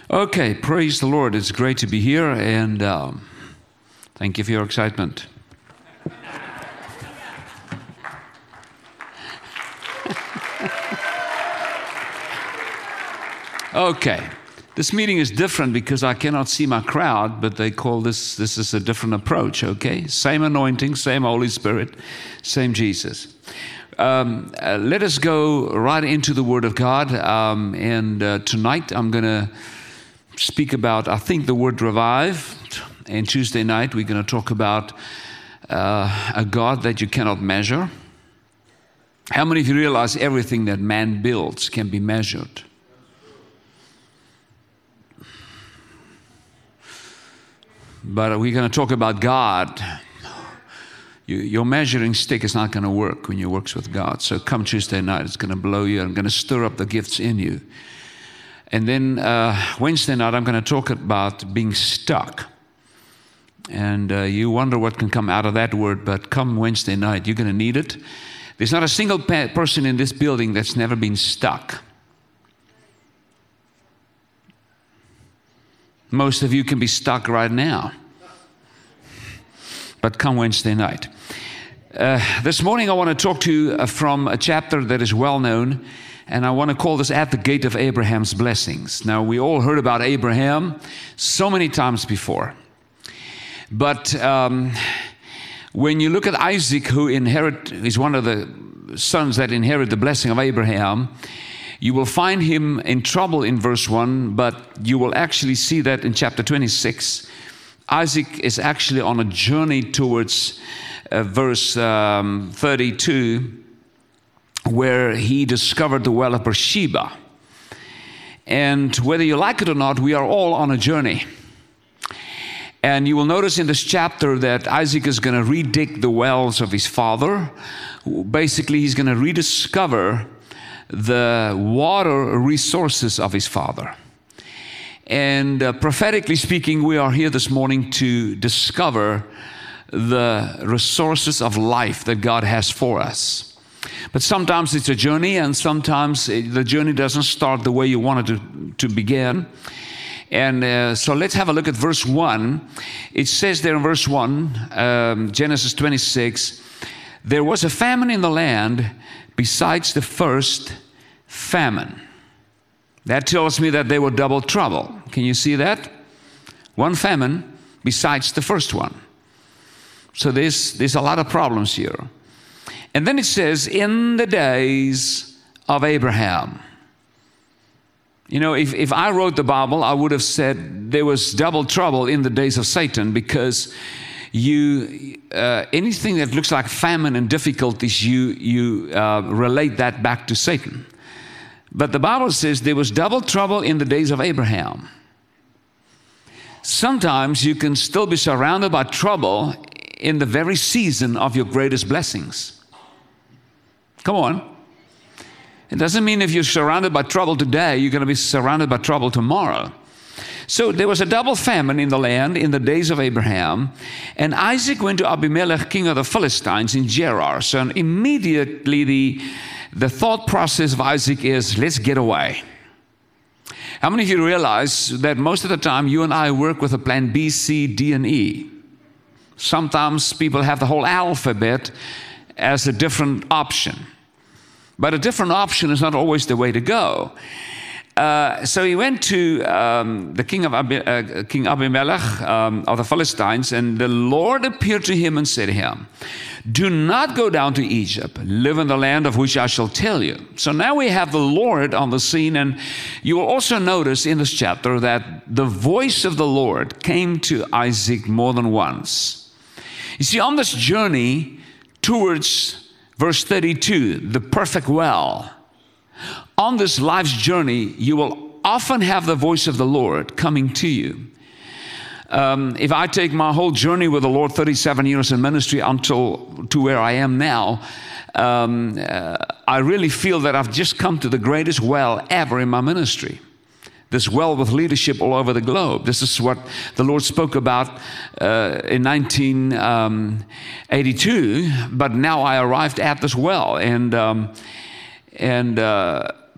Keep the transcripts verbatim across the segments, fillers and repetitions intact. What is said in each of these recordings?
Okay, praise the Lord. It's great to be here, and um, thank you for your excitement. Okay, this meeting is different because I cannot see my crowd, but they call this, this is a different approach, okay? Same anointing, same Holy Spirit, same Jesus. Um, uh, let us go right into the Word of God, um, and uh, tonight I'm going to speak about, I think, the word revived, and Tuesday night we're going to talk about uh, a God that you cannot measure. How many of you realize everything that man builds can be measured? But we're going to talk about God. You, your measuring stick is not going to work when you work with God. So come Tuesday night, it's going to blow you. I'm going to stir up the gifts in you. And then uh, Wednesday night, I'm going to talk about being stuck. And uh, you wonder what can come out of that word, but come Wednesday night, you're going to need it. There's not a single pe- person in this building that's never been stuck. Most of you can be stuck right now. But come Wednesday night. Uh, this morning I want to talk to you uh, from a chapter that is well known, and I want to call this At the Gate of Abraham's Blessings. Now, we all heard about Abraham so many times before. But um, when you look at Isaac, who inherit is one of the sons that inherit the blessing of Abraham, you will find him in trouble in verse one, but you will actually see that in chapter twenty-six. Isaac is actually on a journey towards uh, verse um, thirty-two, where he discovered the well of Beersheba. And whether you like it or not, we are all on a journey. And you will notice in this chapter that Isaac is going to redig the wells of his father. Basically, he's going to rediscover the water resources of his father. And uh, prophetically speaking, we are here this morning to discover the resources of life that God has for us. But sometimes it's a journey, and sometimes it, the journey doesn't start the way you wanted to, to begin. And uh, so let's have a look at verse one. It says there in verse one, um, Genesis twenty-six, there was a famine in the land besides the first famine. That tells me that they were double trouble. Can you see that? One famine besides the first one. So there's, there's a lot of problems here. And then it says, in the days of Abraham. You know, if, if I wrote the Bible, I would have said there was double trouble in the days of Satan, because you uh, anything that looks like famine and difficulties, you, you uh, relate that back to Satan. But the Bible says there was double trouble in the days of Abraham. Sometimes you can still be surrounded by trouble in the very season of your greatest blessings. Come on. It doesn't mean if you're surrounded by trouble today, you're going to be surrounded by trouble tomorrow. So there was a double famine in the land in the days of Abraham, and Isaac went to Abimelech, king of the Philistines, in Gerar. So immediately the, the thought process of Isaac is, let's get away. How many of you realize that most of the time you and I work with a plan B, C, D, and E? Sometimes people have the whole alphabet as a different option. But a different option is not always the way to go. Uh, so he went to um, the king of Abi, uh, King Abimelech um, of the Philistines, and the Lord appeared to him and said to him, do not go down to Egypt, live in the land of which I shall tell you. So now we have the Lord on the scene, and you will also notice in this chapter that the voice of the Lord came to Isaac more than once. You see, on this journey towards verse thirty-two, the perfect well, on this life's journey, you will often have the voice of the Lord coming to you. Um, if I take my whole journey with the Lord, thirty-seven years in ministry until to where I am now, um, uh, I really feel that I've just come to the greatest well ever in my ministry. This well with leadership all over the globe. This is what the Lord spoke about uh, in nineteen eighty-two, but now I arrived at this well. And, um, and uh,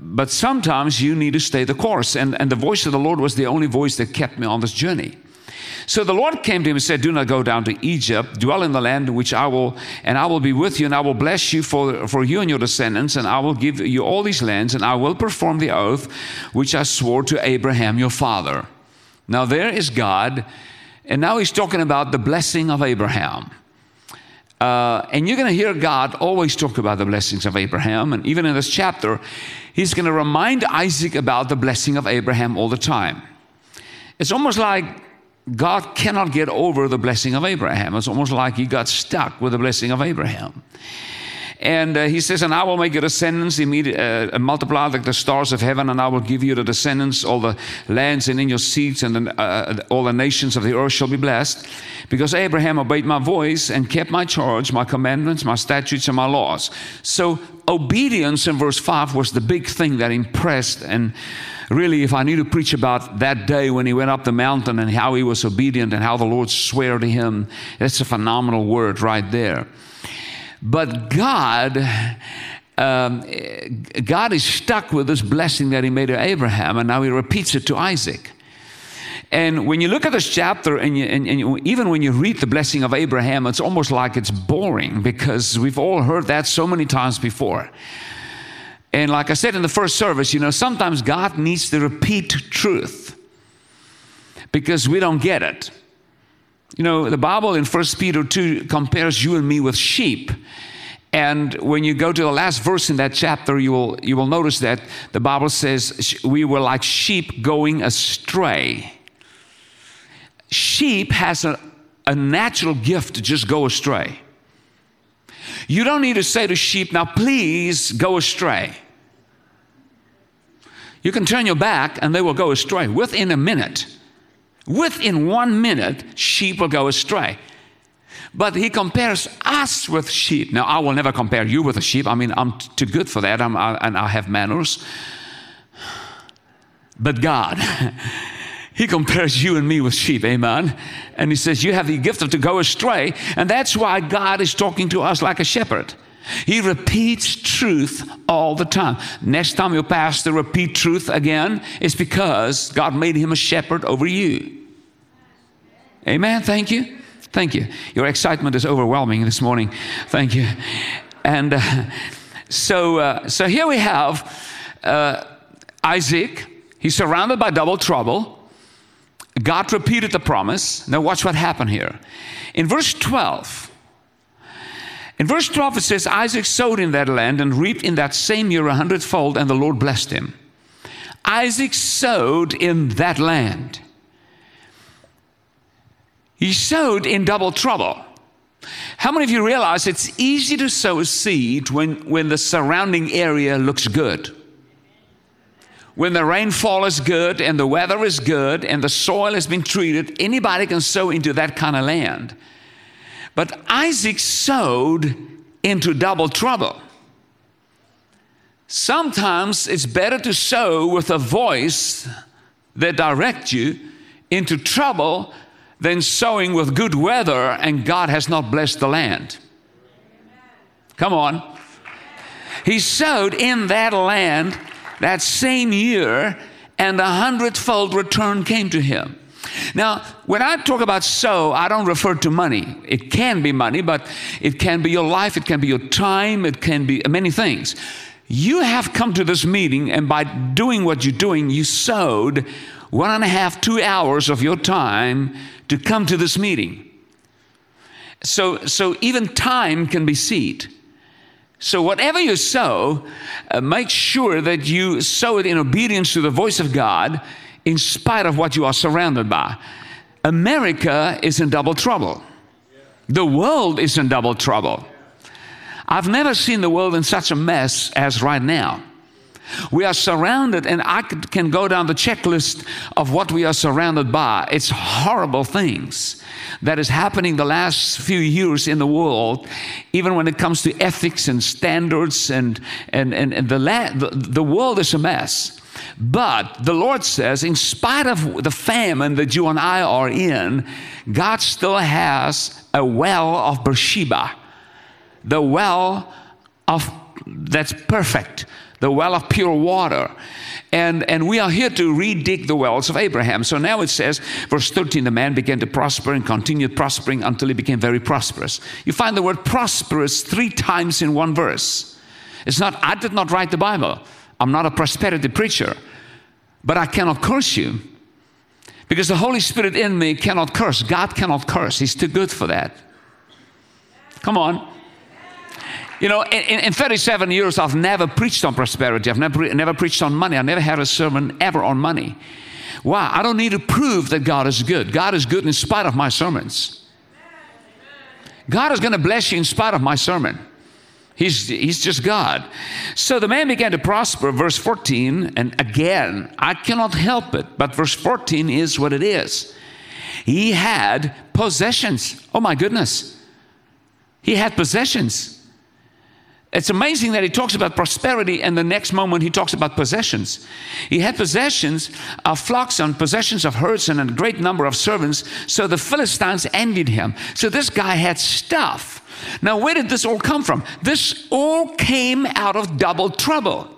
but sometimes you need to stay the course. And, and the voice of the Lord was the only voice that kept me on this journey. So the Lord came to him and said, do not go down to Egypt, dwell in the land which I will, and I will be with you, and I will bless you for, for you and your descendants, and I will give you all these lands, and I will perform the oath which I swore to Abraham your father. Now there is God, and now he's talking about the blessing of Abraham. Uh, and you're going to hear God always talk about the blessings of Abraham, and even in this chapter, he's going to remind Isaac about the blessing of Abraham all the time. It's almost like God cannot get over the blessing of Abraham. It's almost like he got stuck with the blessing of Abraham. And uh, he says, and I will make your descendants uh, multiply like the stars of heaven, and I will give you the descendants, all the lands, and in your seeds, and the, uh, all the nations of the earth shall be blessed, because Abraham obeyed my voice and kept my charge, my commandments, my statutes, and my laws. So obedience in verse five was the big thing that impressed. And really, if I need to preach about that day when he went up the mountain and how he was obedient and how the Lord swore to him, that's a phenomenal word right there. But God, um, God is stuck with this blessing that he made to Abraham, and now he repeats it to Isaac. And when you look at this chapter, and, you, and, and you, even when you read the blessing of Abraham, it's almost like it's boring, because we've all heard that so many times before. And like I said in the first service, you know, sometimes God needs to repeat truth because we don't get it. You know, the Bible in First Peter two compares you and me with sheep. And when you go to the last verse in that chapter, you will, you will notice that the Bible says we were like sheep going astray. Sheep has a, a natural gift to just go astray. You don't need to say to sheep, now please go astray. You can turn your back and they will go astray within a minute. Within one minute, sheep will go astray. But he compares us with sheep. Now, I will never compare you with a sheep. I mean, I'm too good for that, I'm, I, and I have manners. But God, he compares you and me with sheep, amen? And he says, you have the gift of to go astray, and that's why God is talking to us like a shepherd. He repeats truth all the time. Next time your pastor repeat truth again, it's because God made him a shepherd over you. Amen. Thank you. Thank you. Your excitement is overwhelming this morning. Thank you. And uh, so, uh, so here we have uh, Isaac. He's surrounded by double trouble. God repeated the promise. Now watch what happened here. In verse twelve, In verse twelve it says, Isaac sowed in that land and reaped in that same year a hundredfold, and the Lord blessed him. Isaac sowed in that land. He sowed in double trouble. How many of you realize it's easy to sow a seed when, when the surrounding area looks good? When the rainfall is good and the weather is good and the soil has been treated, anybody can sow into that kind of land. But Isaac sowed into double trouble. Sometimes it's better to sow with a voice that directs you into trouble than sowing with good weather and God has not blessed the land. Come on. He sowed in that land that same year, and a hundredfold return came to him. Now, when I talk about sow, I don't refer to money. It can be money, but it can be your life, it can be your time, it can be many things. You have come to this meeting, and by doing what you're doing, you sowed one and a half, two hours of your time to come to this meeting. So, so even time can be seed. So whatever you sow, uh, make sure that you sow it in obedience to the voice of God, in spite of what you are surrounded by. America is in double trouble. The world is in double trouble. I've never seen the world in such a mess as right now. We are surrounded, and I can go down the checklist of what we are surrounded by. It's horrible things that is happening the last few years in the world, even when it comes to ethics and standards, and, and, and, and the, la- the, the world is a mess. But the Lord says, in spite of the famine that you and I are in, God still has a well of Beersheba, the well of that's perfect. the well of pure water. And, and we are here to re-dig the wells of Abraham. So now it says, verse thirteen, the man began to prosper and continued prospering until he became very prosperous. You find the word prosperous three times in one verse. It's not, I did not write the Bible. I'm not a prosperity preacher. But I cannot curse you. Because the Holy Spirit in me cannot curse. God cannot curse. He's too good for that. Come on. You know, in, in thirty-seven years, I've never preached on prosperity. I've never, never preached on money. I never had a sermon ever on money. Why? I don't need to prove that God is good. God is good in spite of my sermons. God is going to bless you in spite of my sermon. He's, he's just God. So the man began to prosper, verse fourteen, and again, I cannot help it, but verse fourteen is what it is. He had possessions. Oh my goodness. He had possessions. It's amazing that he talks about prosperity and the next moment he talks about possessions. He had possessions of flocks and possessions of herds and a great number of servants. So the Philistines envied him. So this guy had stuff. Now where did this all come from? This all came out of double trouble.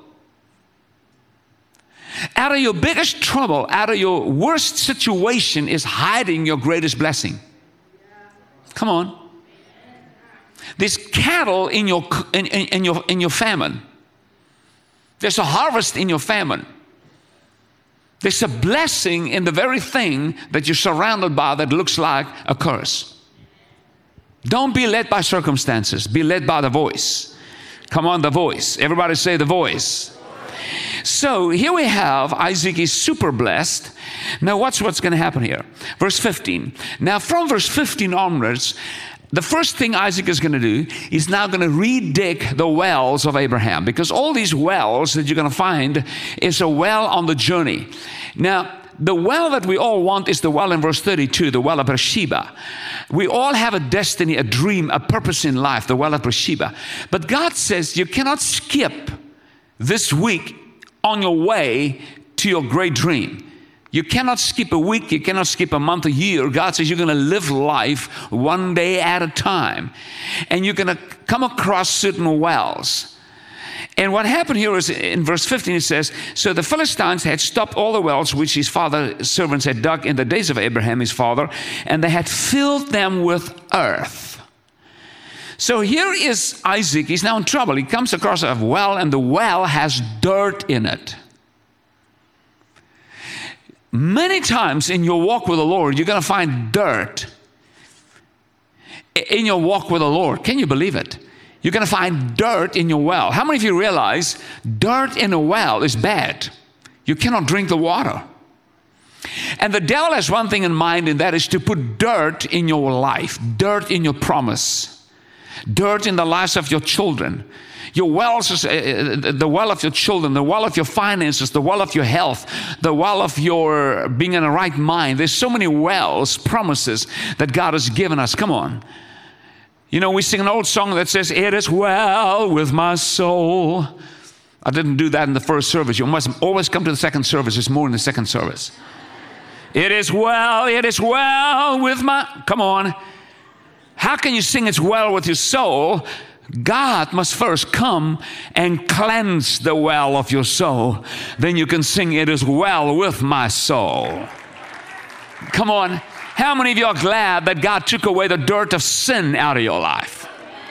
Out of your biggest trouble, out of your worst situation is hiding your greatest blessing. Come on. There's cattle in your, in, in, in your, in your famine. There's a harvest in your famine. There's a blessing in the very thing that you're surrounded by that looks like a curse. Don't be led by circumstances. Be led by the voice. Come on, the voice. Everybody say the voice. So here we have Isaac is super blessed. Now watch what's going to happen here. Verse fifteen. Now from verse fifteen onwards, the first thing Isaac is going to do is now going to re-dig the wells of Abraham, because all these wells that you're going to find is a well on the journey. Now, the well that we all want is the well in verse thirty-two, the well of Beersheba. We all have a destiny, a dream, a purpose in life, the well of Beersheba. But God says you cannot skip this week on your way to your great dream. You cannot skip a week, you cannot skip a month, a year. God says you're going to live life one day at a time. And you're going to come across certain wells. And what happened here is in verse fifteen, it says, so the Philistines had stopped all the wells which his father's servants had dug in the days of Abraham, his father, and they had filled them with earth. So here is Isaac. He's now in trouble. He comes across a well, and the well has dirt in it. Many times in your walk with the Lord, you're going to find dirt in your walk with the Lord. Can you believe it? You're going to find dirt in your well. How many of you realize dirt in a well is bad? You cannot drink the water. And the devil has one thing in mind, and that is to put dirt in your life, dirt in your promise, dirt in the lives of your children. Your wells, is, uh, the well of your children, the well of your finances, the well of your health, the well of your being in a right mind. There's so many wells, promises that God has given us. Come on. You know, we sing an old song that says, it is well with my soul. I didn't do that in the first service. You must always come to the second service. It's more in the second service. It is well, it is well with my, come on. How can you sing it's well with your soul? God must first come and cleanse the well of your soul. Then you can sing, it is well with my soul. Come on. How many of you are glad that God took away the dirt of sin out of your life?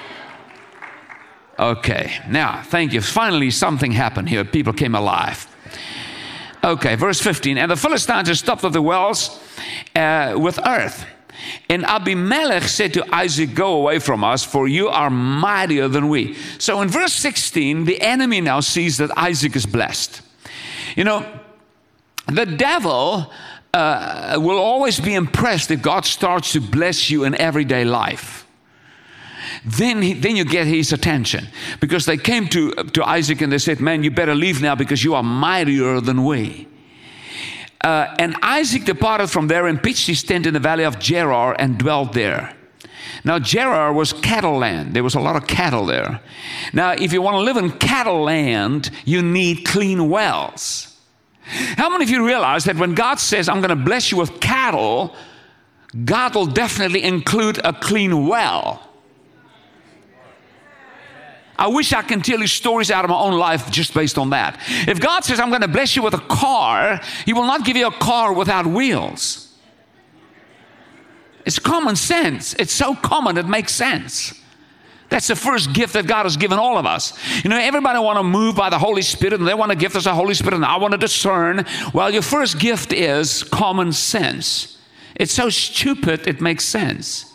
Okay, now, thank you. Finally, something happened here. People came alive. Okay, verse fifteen. And the Philistines had stopped at the wells uh, with earth. And Abimelech said to Isaac, go away from us, for you are mightier than we. So in verse sixteen, the enemy now sees that Isaac is blessed. You know, the devil uh, will always be impressed if God starts to bless you in everyday life. Then, he, then you get his attention. Because they came to, to Isaac and they said, man, you better leave now because you are mightier than we. Uh, and Isaac departed from there and pitched his tent in the valley of Gerar and dwelt there. Now Gerar was cattle land. There was a lot of cattle there. Now if you want to live in cattle land, you need clean wells. How many of you realize that when God says, I'm going to bless you with cattle, God will definitely include a clean well? I wish I can tell you stories out of my own life just based on that. If God says, I'm going to bless you with a car, He will not give you a car without wheels. It's common sense. It's so common, it makes sense. That's the first gift that God has given all of us. You know, everybody want to move by the Holy Spirit, and they want to give us the Holy Spirit, and I want to discern. Well, your first gift is common sense. It's so stupid, it makes sense.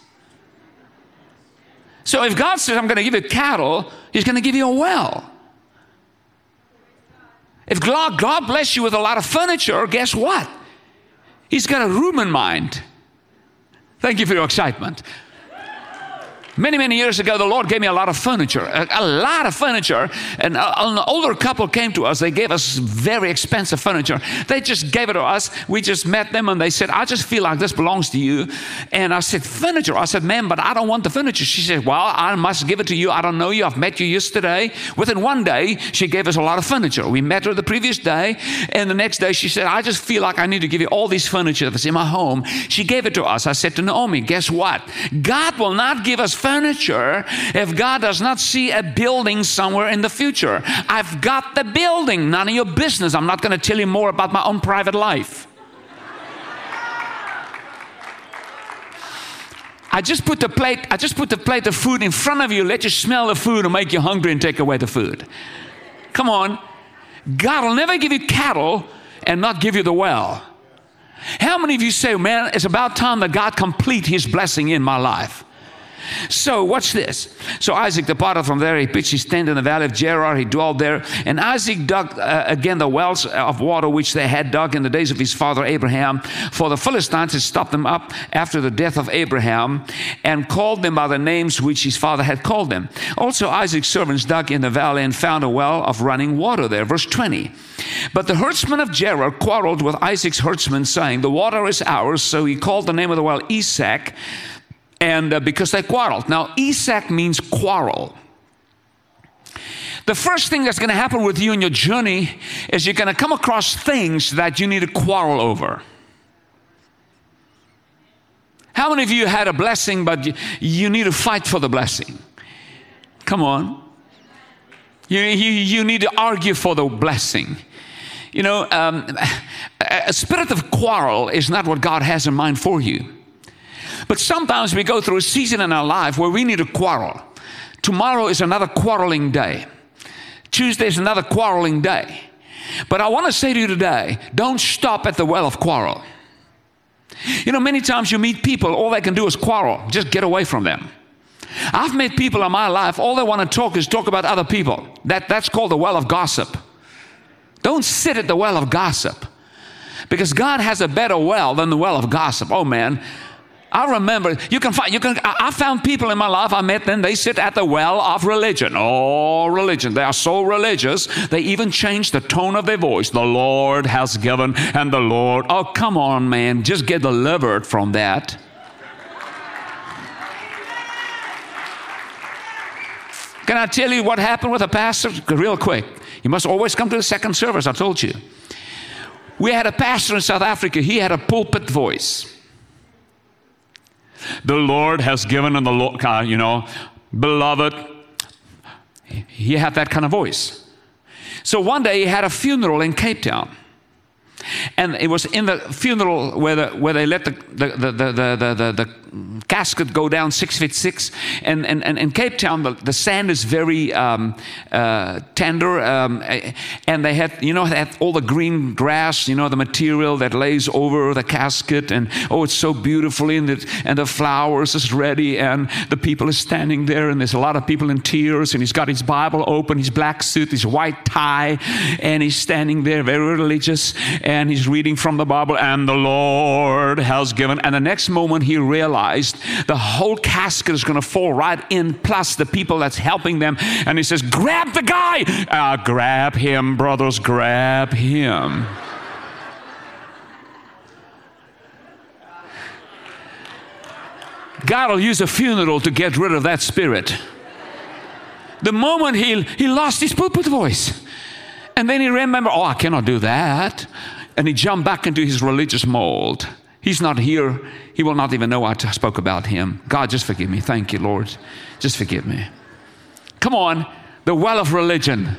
So if God says, I'm going to give you cattle, He's going to give you a well. If God, God bless you with a lot of furniture, guess what? He's got a room in mind. Thank you for your excitement. Many, many years ago, the Lord gave me a lot of furniture, a, a lot of furniture. And a, an older couple came to us. They gave us very expensive furniture. They just gave it to us. We just met them, and they said, I just feel like this belongs to you. And I said, furniture? I said, ma'am, but I don't want the furniture. She said, well, I must give it to you. I don't know you. I've met you yesterday. Within one day, she gave us a lot of furniture. We met her the previous day, and the next day she said, I just feel like I need to give you all this furniture that's in my home. She gave it to us. I said to Naomi, guess what? God will not give us furniture furniture if God does not see a building somewhere in the future. I've got the building, none of your business. I'm not going to tell you more about my own private life. I just put the plate, I just put the plate of food in front of you, let you smell the food and make you hungry and take away the food. Come on. God will never give you cattle and not give you the well. How many of you say, man, it's about time that God complete His blessing in my life? So watch this. So Isaac departed from there. He pitched his tent in the valley of Gerar. He dwelled there. And Isaac dug uh, again the wells of water which they had dug in the days of his father Abraham. For the Philistines had stopped them up after the death of Abraham and called them by the names which his father had called them. Also Isaac's servants dug in the valley and found a well of running water there. Verse twenty. But the herdsmen of Gerar quarreled with Isaac's herdsmen, saying, the water is ours. So he called the name of the well Esek. And uh, because they quarreled. Now, Esek means quarrel. The first thing that's going to happen with you in your journey is you're going to come across things that you need to quarrel over. How many of you had a blessing, but you, you need to fight for the blessing? Come on. You, you, you need to argue for the blessing. You know, um, a spirit of quarrel is not what God has in mind for you. But sometimes we go through a season in our life where we need to quarrel. Tomorrow is another quarreling day. Tuesday is another quarreling day. But I want to say to you today, don't stop at the well of quarrel. You know, many times you meet people, all they can do is quarrel. Just get away from them. I've met people in my life, all they want to talk is talk about other people. That, that's called the well of gossip. Don't sit at the well of gossip. Because God has a better well than the well of gossip. Oh man. I remember, you can find, you can, I found people in my life, I met them, they sit at the well of religion. Oh, religion. They are so religious, they even change the tone of their voice. The Lord has given, and the Lord, oh, come on, man, just get delivered from that. Can I tell you what happened with a pastor? Real quick. You must always come to the second service, I told you. We had a pastor in South Africa, he had a pulpit voice. The Lord has given, and the Lord, uh, you know, beloved, he had that kind of voice. So one day he had a funeral in Cape Town. And it was in the funeral where, the, where they let the, the, the, the, the, the, the casket go down six feet six. And, and, and in Cape Town, the, the sand is very um, uh, tender. Um, and they had, you know, they had all the green grass, you know, the material that lays over the casket. And, oh, it's so beautifully. And the, and the flowers is ready. And the people are standing there. And there's a lot of people in tears. And he's got his Bible open, his black suit, his white tie. And he's standing there, very religious. And he's reading from the Bible, and the Lord has given. And the next moment he realized the whole casket is going to fall right in, plus the people that's helping them. And he says, grab the guy. Uh, grab him, brothers, grab him. God will use a funeral to get rid of that spirit. The moment he, he lost his pulpit voice. And then he remembered, oh, I cannot do that. And he jumped back into his religious mold. He's not here. He will not even know I spoke about him. God, just forgive me. Thank you, Lord. Just forgive me. Come on. The well of religion.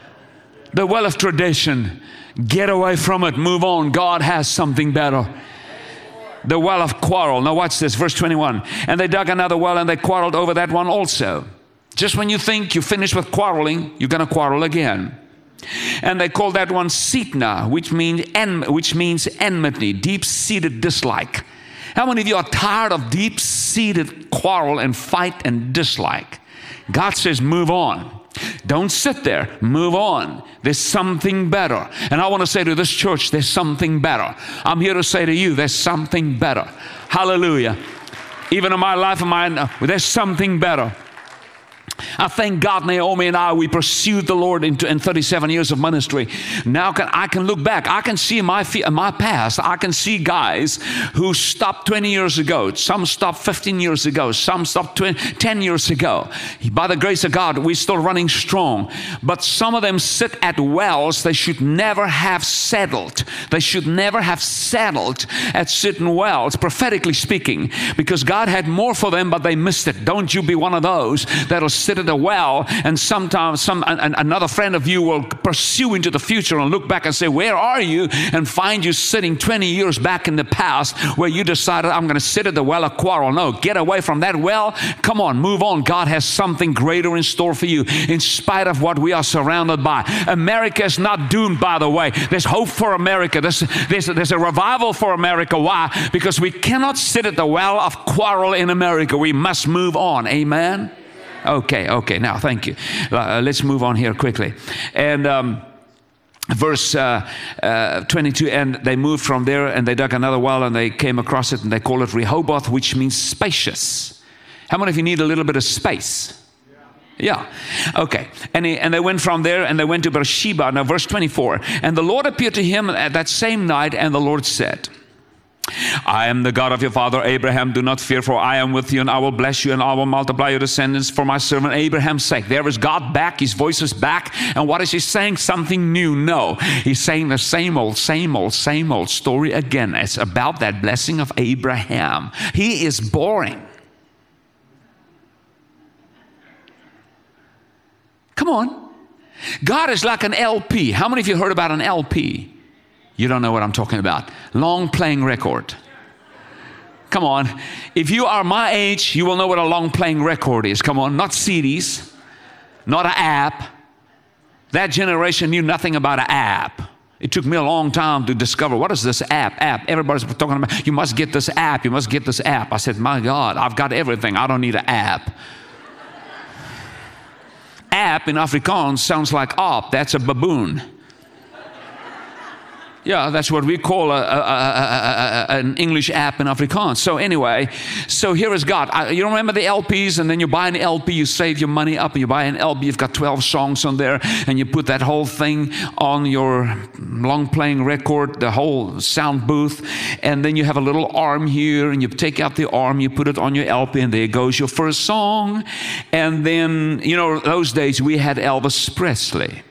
The well of tradition. Get away from it. Move on. God has something better. The well of quarrel. Now watch this, verse twenty-one. And they dug another well and they quarreled over that one also. Just when you think you finished with quarreling, you're going to quarrel again. And they called that one Sitna, which means en- which means enmity, deep-seated dislike. How many of you are tired of deep-seated quarrel and fight and dislike? God says, move on. Don't sit there. Move on. There's something better. And I want to say to this church, there's something better. I'm here to say to you, there's something better. Hallelujah. Even in my life of mine, there's something better. I thank God, Naomi and I, we pursued the Lord in, in thirty-seven years of ministry. Now can, I can look back. I can see in my, in my past, I can see guys who stopped twenty years ago. Some stopped fifteen years ago. Some stopped twenty, ten years ago. By the grace of God, we're still running strong. But some of them sit at wells they should never have settled. They should never have settled at certain wells, prophetically speaking, because God had more for them, but they missed it. Don't you be one of those that'll sit at a well, and sometimes some an, another friend of you will pursue into the future and look back and say, where are you? And find you sitting twenty years back in the past where you decided, I'm going to sit at the well of quarrel. No, get away from that well. Come on, move on. God has something greater in store for you in spite of what we are surrounded by. America is not doomed, by the way. There's hope for America. There's, there's, there's a revival for America. Why? Because we cannot sit at the well of quarrel in America. We must move on. Amen? Okay, okay. Now, thank you. Uh, let's move on here quickly. And um, verse uh, uh, twenty-two, and they moved from there, and they dug another well, and they came across it, and they call it Rehoboth, which means spacious. How many of you need a little bit of space? Yeah. Okay. And, he, and they went from there, and they went to Beersheba. Now, verse twenty-four. And the Lord appeared to him at that same night, and the Lord said, I am the God of your father Abraham. Do not fear, for I am with you, and I will bless you, and I will multiply your descendants for my servant Abraham's sake. There is God back. His voice is back. And what is he saying? Something new? No. He's saying the same old, same old, same old story again. It's about that blessing of Abraham. He is boring. Come on. God is like an L P. How many of you heard about an L P? You don't know what I'm talking about. Long playing record. Come on. If you are my age, you will know what a long playing record is. Come on. Not C Ds. Not an app. That generation knew nothing about an app. It took me a long time to discover, what is this app? App. Everybody's talking about, you must get this app. You must get this app. I said, my God, I've got everything. I don't need an app. App in Afrikaans sounds like op. That's a baboon. Yeah, that's what we call a, a, a, a, an English app in Afrikaans. So anyway, so here is God. I, you remember the L Ps, and then you buy an L P, you save your money up, and you buy an L P, you've got twelve songs on there, and you put that whole thing on your long playing record, the whole sound booth, and then you have a little arm here, and you take out the arm, you put it on your L P, and there goes your first song. And then, you know, those days we had Elvis Presley.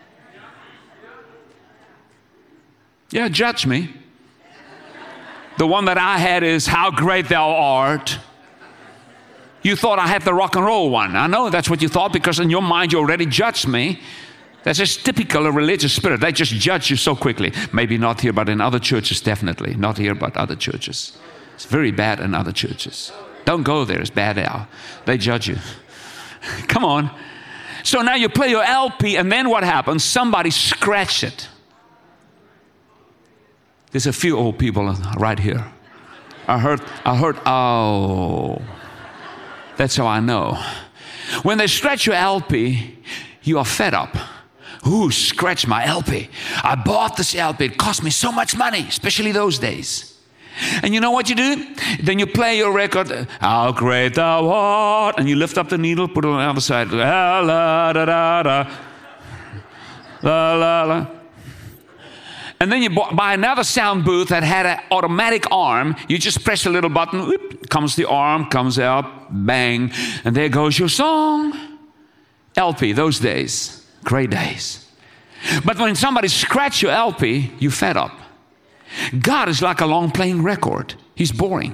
Yeah, judge me. The one that I had is How Great Thou Art. You thought I had the rock and roll one. I know that's what you thought, because in your mind you already judged me. That's just typical of religious spirit. They just judge you so quickly. Maybe not here, but in other churches, definitely. Not here, but other churches. It's very bad in other churches. Don't go there. It's bad now. They judge you. Come on. So now you play your L P, and then what happens? Somebody scratch it. There's a few old people right here. I heard, I heard, oh, that's how I know. When they scratch your L P, you are fed up. Ooh, scratch my L P. I bought this L P. It cost me so much money, especially those days. And you know what you do? Then you play your record, How Great Thou Art, and you lift up the needle, put it on the other side, la la da da da, la la la. And then you buy another sound booth that had an automatic arm. You just press a little button, whoop, comes the arm, comes out, bang, and there goes your song. L P, those days, great days. But when somebody scratches your L P, you fed up. God is like a long playing record. He's boring.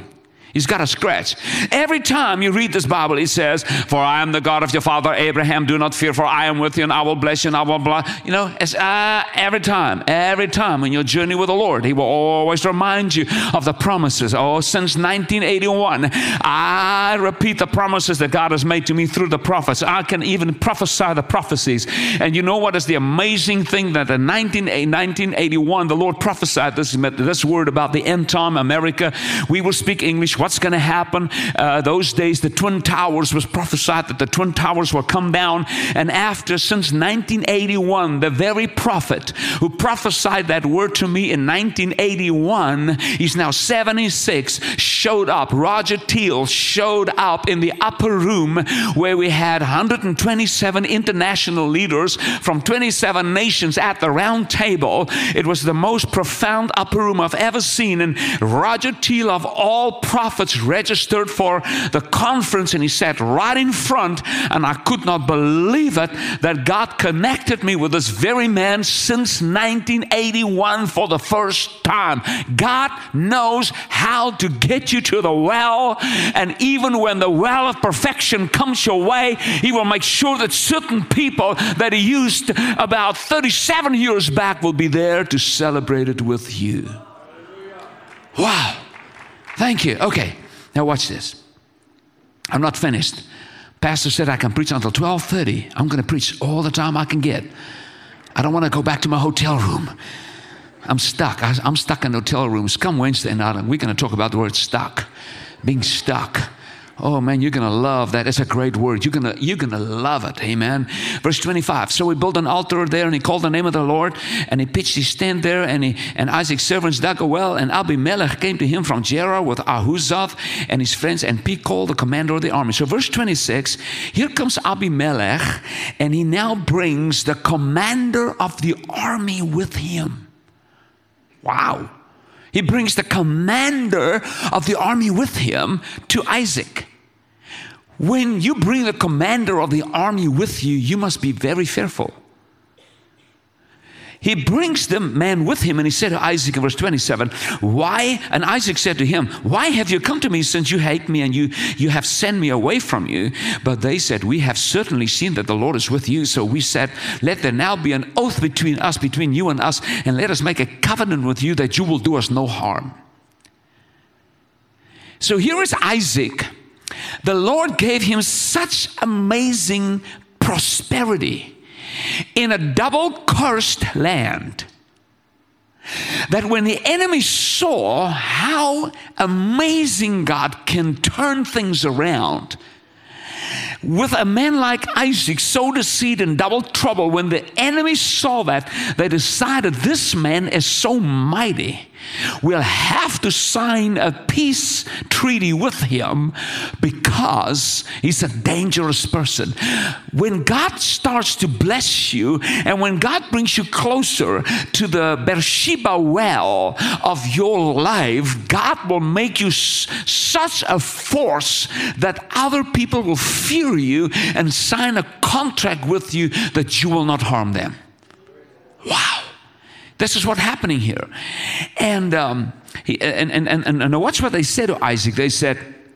He's got a scratch. Every time you read this Bible, it says, for I am the God of your father Abraham. Do not fear, for I am with you, and I will bless you, and I will blah. You know, it's, uh, every time, every time in your journey with the Lord, He will always remind you of the promises. Oh, since nineteen eighty-one, I repeat the promises that God has made to me through the prophets. I can even prophesy the prophecies. And you know what is the amazing thing? That in nineteen eighty-one, the Lord prophesied this, this word about the end time America. We will speak English. What's going to happen? Uh, those days, the Twin Towers was prophesied that the Twin Towers will come down. And after, since nineteen eighty-one, the very prophet who prophesied that word to me in nineteen eighty-one, he's now seventy-six, showed up. Roger Teal showed up in the upper room where we had one hundred twenty-seven international leaders from twenty-seven nations at the round table. It was the most profound upper room I've ever seen. And Roger Teal, of all prophets, registered for the conference, and he sat right in front, and I could not believe it that God connected me with this very man since nineteen eighty-one for the first time. God knows how to get you to the well, and even when the well of perfection comes your way, He will make sure that certain people that He used about thirty-seven years back will be there to celebrate it with you. Wow. Thank you. Okay, now watch this. I'm not finished. Pastor said I can preach until twelve thirty. I'm going to preach all the time I can get. I don't want to go back to my hotel room. I'm stuck. I, I'm stuck in hotel rooms. Come Wednesday night, and we're going to talk about the word stuck. Being stuck. Oh man, you're going to love that. It's a great word. You're going to you're going to love it. Amen. Verse twenty-five. So we built an altar there, and he called the name of the Lord, and he pitched his tent there, and he, and Isaac's servants dug a well, and Abimelech came to him from Gerar with Ahuzath and his friends, and Pichol, the commander of the army. So verse twenty-six, here comes Abimelech, and he now brings the commander of the army with him. Wow. He brings the commander of the army with him to Isaac. When you bring the commander of the army with you, you must be very fearful. He brings the man with him, and he said to Isaac in verse twenty-seven, why? And Isaac said to him, why have you come to me, since you hate me and you, you have sent me away from you? But they said, we have certainly seen that the Lord is with you. So we said, let there now be an oath between us, between you and us, and let us make a covenant with you that you will do us no harm. So here is Isaac. The Lord gave him such amazing prosperity in a double cursed land that when the enemy saw how amazing God can turn things around, with a man like Isaac sowed a seed in double trouble, when the enemy saw that, they decided this man is so mighty, we'll have to sign a peace treaty with him because he's a dangerous person. When God starts to bless you, and when God brings you closer to the Beersheba well of your life, God will make you s- such a force that other people will fear you and sign a contract with you that you will not harm them. Wow. This is what's happening here. And, um, he, and, and, and, and watch what they said to Isaac. They said,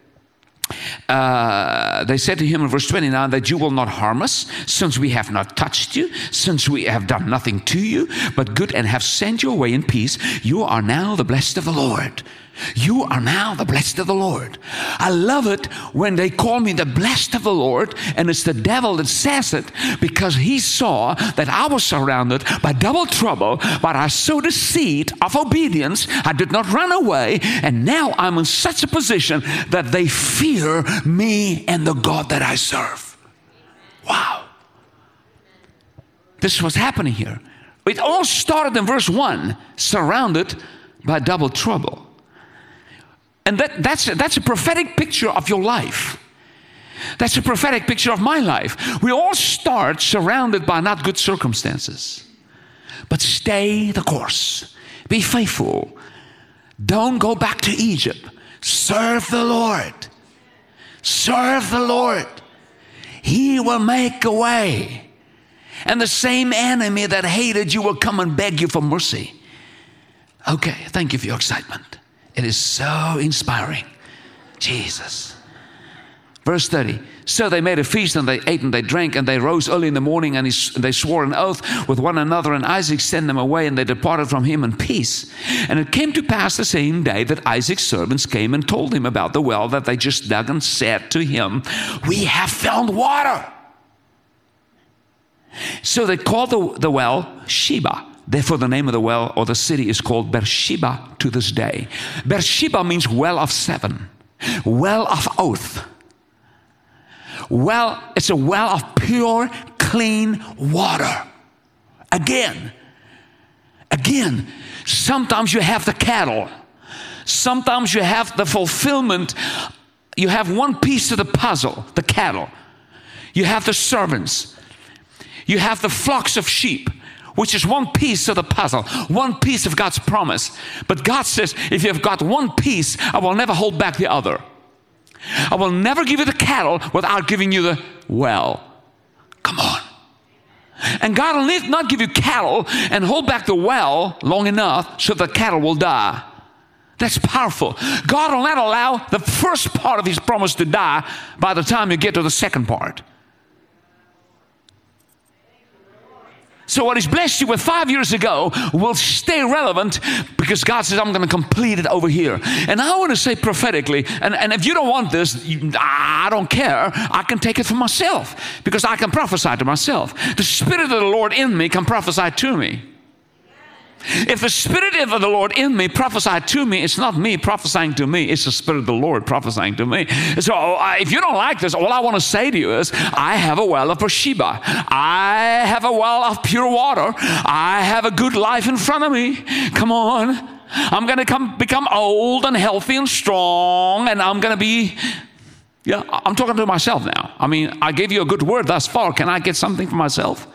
uh, they said to him in verse twenty-nine, that you will not harm us, since we have not touched you, since we have done nothing to you, but good, and have sent you away in peace. You are now the blessed of the Lord. You are now the blessed of the Lord. I love it when they call me the blessed of the Lord, and it's the devil that says it, because he saw that I was surrounded by double trouble, but I sowed a seed of obedience. I did not run away, and now I'm in such a position that they fear me and the God that I serve. Wow. This is what's happening here. It all started in verse one, surrounded by double trouble. And that, that's, that's a prophetic picture of your life. That's a prophetic picture of my life. We all start surrounded by not good circumstances. But stay the course. Be faithful. Don't go back to Egypt. Serve the Lord. Serve the Lord. He will make a way. And the same enemy that hated you will come and beg you for mercy. Okay, thank you for your excitement. It is so inspiring. Jesus. Verse thirty. So they made a feast, and they ate and they drank, and they rose early in the morning, and he, they swore an oath with one another, and Isaac sent them away, and they departed from him in peace. And it came to pass the same day that Isaac's servants came and told him about the well that they just dug, and said to him, we have found water. So they called the, the well Sheba. Therefore the name of the well or the city is called Beersheba to this day. Beersheba means well of seven, well of oath. Well, it's a well of pure, clean water. Again, again, sometimes you have the cattle. Sometimes you have the fulfillment. You have one piece of the puzzle, the cattle. You have the servants. You have the flocks of sheep, which is one piece of the puzzle, one piece of God's promise. But God says, if you've got one piece, I will never hold back the other. I will never give you the cattle without giving you the well. Come on. And God will not give you cattle and hold back the well long enough so the cattle will die. That's powerful. God will not allow the first part of His promise to die by the time you get to the second part. So what He's blessed you with five years ago will stay relevant because God says, I'm going to complete it over here. And I want to say prophetically, and, and if you don't want this, you, I don't care. I can take it for myself because I can prophesy to myself. The Spirit of the Lord in me can prophesy to me. If the Spirit of the Lord in me prophesied to me, it's not me prophesying to me, it's the Spirit of the Lord prophesying to me. So uh, if you don't like this, all I want to say to you is, I have a well of Beersheba. I have a well of pure water. I have a good life in front of me. Come on. I'm going to come become old and healthy and strong, and I'm going to be, yeah, I'm talking to myself now. I mean, I gave you a good word thus far. Can I get something for myself?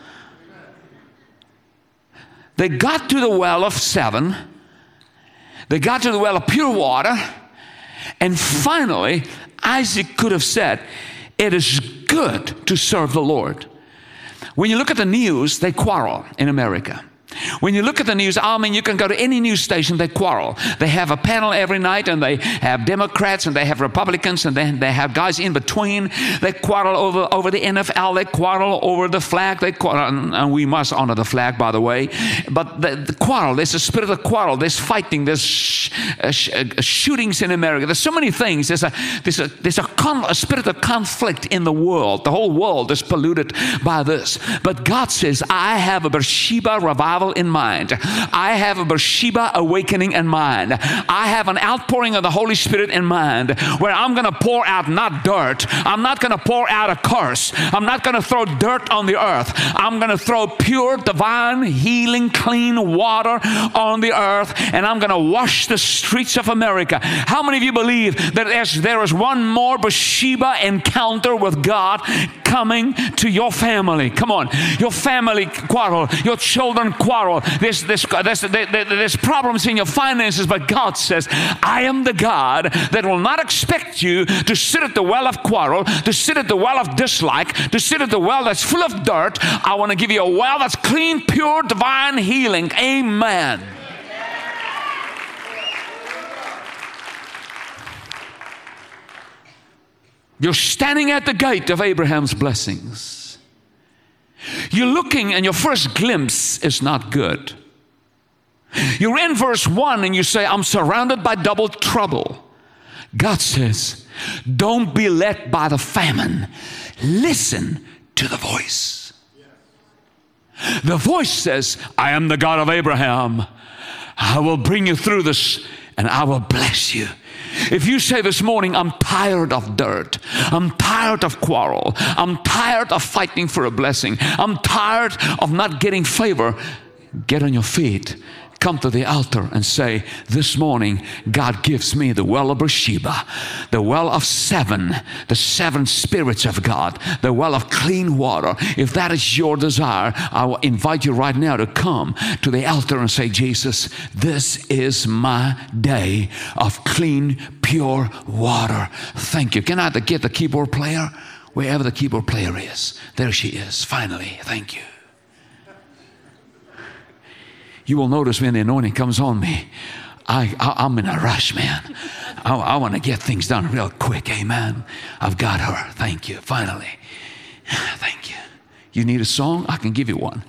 They got to the well of seven. They got to the well of pure water. And finally, Isaac could have said, it is good to serve the Lord. When you look at the news, they quarrel in America. When you look at the news, I mean, you can go to any news station, they quarrel. They have a panel every night, and they have Democrats, and they have Republicans, and then they have guys in between. They quarrel over, over the N F L. They quarrel over the flag. They quarrel, and, and we must honor the flag, by the way. But the, the quarrel, there's a spirit of quarrel. There's fighting. There's sh- uh, sh- uh, shootings in America. There's so many things. There's a there's a there's a, con- a spirit of conflict in the world. The whole world is polluted by this. But God says, I have a Beersheba revival in mind. I have a Beersheba awakening in mind. I have an outpouring of the Holy Spirit in mind, where I'm going to pour out not dirt. I'm not going to pour out a curse. I'm not going to throw dirt on the earth. I'm going to throw pure, divine, healing, clean water on the earth, and I'm going to wash the streets of America. How many of you believe that there's, there is one more Beersheba encounter with God coming to your family? Come on. Your family quarrel. Your children quarrel. There's, there's, there's, there's problems in your finances, but God says, I am the God that will not expect you to sit at the well of quarrel, to sit at the well of dislike, to sit at the well that's full of dirt. I want to give you a well that's clean, pure, divine healing. Amen. You're standing at the gate of Abraham's blessings. You're looking, and your first glimpse is not good. You're in verse one and you say, I'm surrounded by double trouble. God says, don't be led by the famine. Listen to the voice. The voice says, I am the God of Abraham. I will bring you through this, and I will bless you. If you say this morning, I'm tired of dirt, I'm tired of quarrel, I'm tired of fighting for a blessing, I'm tired of not getting favor, get on your feet, come to the altar and say, this morning God gives me the well of Beersheba, the well of seven, the seven spirits of God, the well of clean water. If that is your desire, I will invite you right now to come to the altar and say, Jesus, this is my day of clean, pure water. Thank you. Can I get the keyboard player? Wherever the keyboard player is. There she is. Finally. Thank you. You will notice when the anointing comes on me, I, I, I'm in a rush, man. I, I want to get things done real quick. Amen. I've got her. Thank you. Finally. Thank you. You need a song? I can give you one.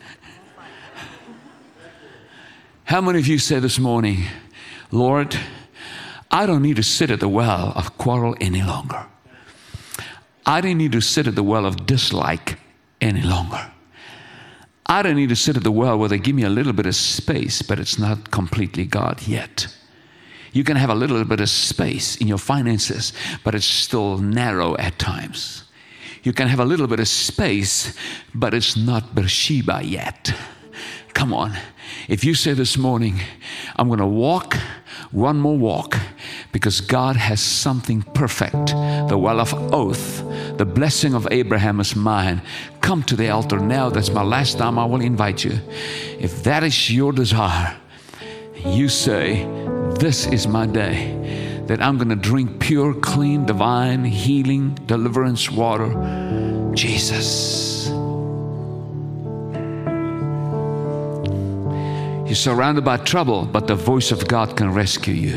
How many of you say this morning, Lord, I don't need to sit at the well of quarrel any longer. I don't need to sit at the well of dislike any longer. I don't need to sit at the well where they give me a little bit of space, but it's not completely God yet. You can have a little bit of space in your finances, but it's still narrow at times. You can have a little bit of space, but it's not Beersheba yet. Come on. If you say this morning, I'm going to walk one more walk because God has something perfect, the well of oath, the blessing of Abraham is mine. Come to the altar now. That's my last time I will invite you. If that is your desire, you say, this is my day that I'm going to drink pure, clean, divine, healing, deliverance water. Jesus. You're surrounded by trouble, but the voice of God can rescue you.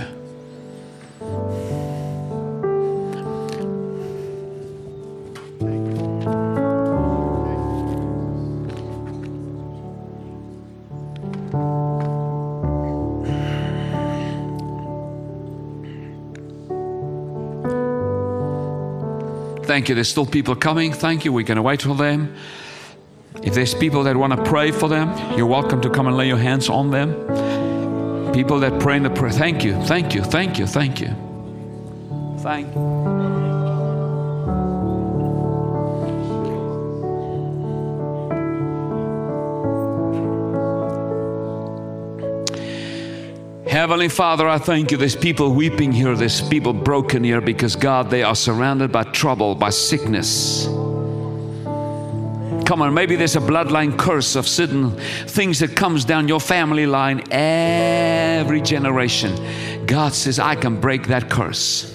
Thank you. There's still people coming. Thank you. We're going to wait for them. If there's people that want to pray for them, you're welcome to come and lay your hands on them. People that pray in the prayer, thank you, thank you, thank you, thank you. Thank you. Heavenly Father, I thank you. There's people weeping here. There's people broken here because, God, they are surrounded by trouble, by sickness. Come on, maybe there's a bloodline curse of certain things that comes down your family line every generation. God says, I can break that curse.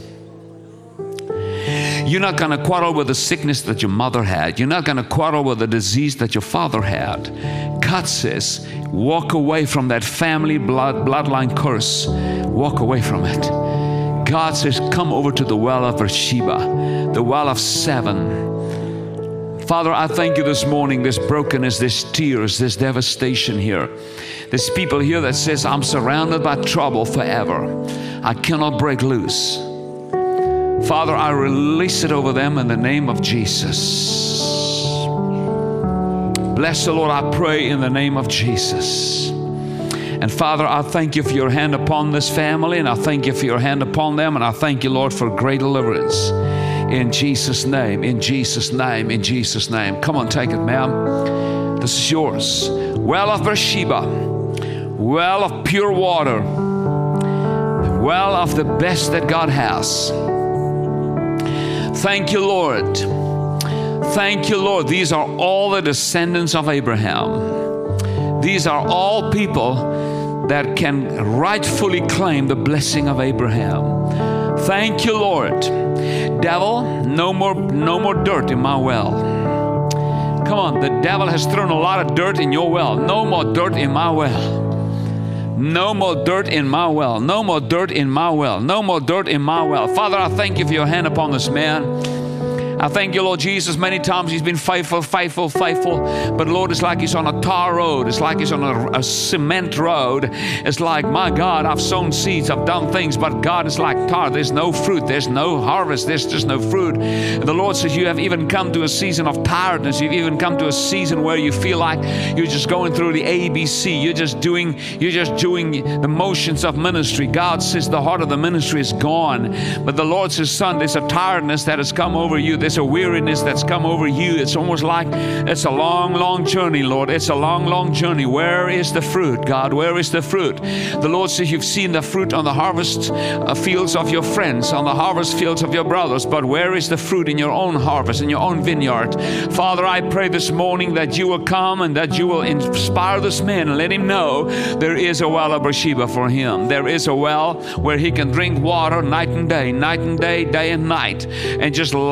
You're not going to quarrel with the sickness that your mother had. You're not going to quarrel with the disease that your father had. God says, walk away from that family blood bloodline curse. Walk away from it. God says, come over to the well of Beersheba, the well of seven. Father, I thank you this morning. There's brokenness, there's tears, there's devastation here. There's people here that says, I'm surrounded by trouble forever. I cannot break loose. Father, I release it over them in the name of Jesus. Bless the Lord, I pray in the name of Jesus. And Father, I thank you for your hand upon this family, and I thank you for your hand upon them, and I thank you, Lord, for great deliverance. In Jesus' name, in Jesus' name, in Jesus' name. Come on, take it, ma'am. This is yours. Well of Beersheba, well of pure water, well of the best that God has. Thank you, Lord. Thank you, Lord. These are all the descendants of Abraham. These are all people that can rightfully claim the blessing of Abraham. Thank you, Lord. Devil, no more, no more dirt in my well. Come on, the devil has thrown a lot of dirt in your well. No more dirt in my well. No more dirt in my well. No more dirt in my well. No more dirt in my well. Father, I thank you for your hand upon this man. I thank you, Lord Jesus. Many times he's been faithful, faithful, faithful. But Lord, it's like he's on a tar road. It's like he's on a, a cement road. It's like, my God, I've sown seeds, I've done things, but God, it's like tar. There's no fruit. There's no harvest. There's just no fruit. And the Lord says you have even come to a season of tiredness. You've even come to a season where you feel like you're just going through the A B C. You're just doing, you're just doing the motions of ministry. God says the heart of the ministry is gone. But the Lord says, son, there's a tiredness that has come over you. There's a weariness that's come over you. It's almost like it's a long, long journey, Lord. It's a long, long journey. Where is the fruit, God? Where is the fruit? The Lord says you've seen the fruit on the harvest uh, fields of your friends, on the harvest fields of your brothers, but where is the fruit in your own harvest, in your own vineyard? Father, I pray this morning that you will come and that you will inspire this man and let him know there is a well of Beersheba for him. There is a well where he can drink water night and day, night and day, day and night, and just lie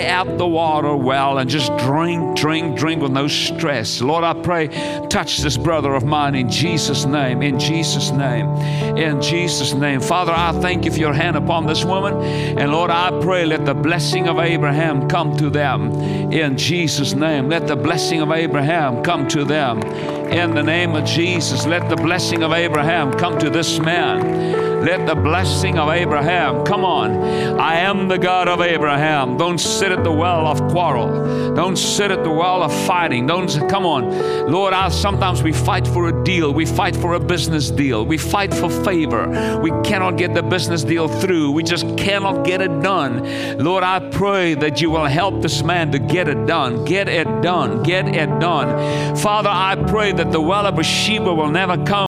at the water well and just drink, drink, drink with no stress. Lord, I pray, touch this brother of mine in Jesus' name, in Jesus' name, in Jesus' name. Father, I thank you for your hand upon this woman. And Lord, I pray, let the blessing of Abraham come to them in Jesus' name. Let the blessing of Abraham come to them in the name of Jesus. Let the blessing of Abraham come to this man. Let the blessing of Abraham, come on. I am the God of Abraham. Don't sit at the well of quarrel. Don't sit at the well of fighting. Don't, come on. Lord, I, sometimes we fight for a deal. We fight for a business deal. We fight for favor. We cannot get the business deal through. We just cannot get it done. Lord, I pray that you will help this man to get it done. Get it done. Get it done. Father, I pray that the well of Bathsheba will never come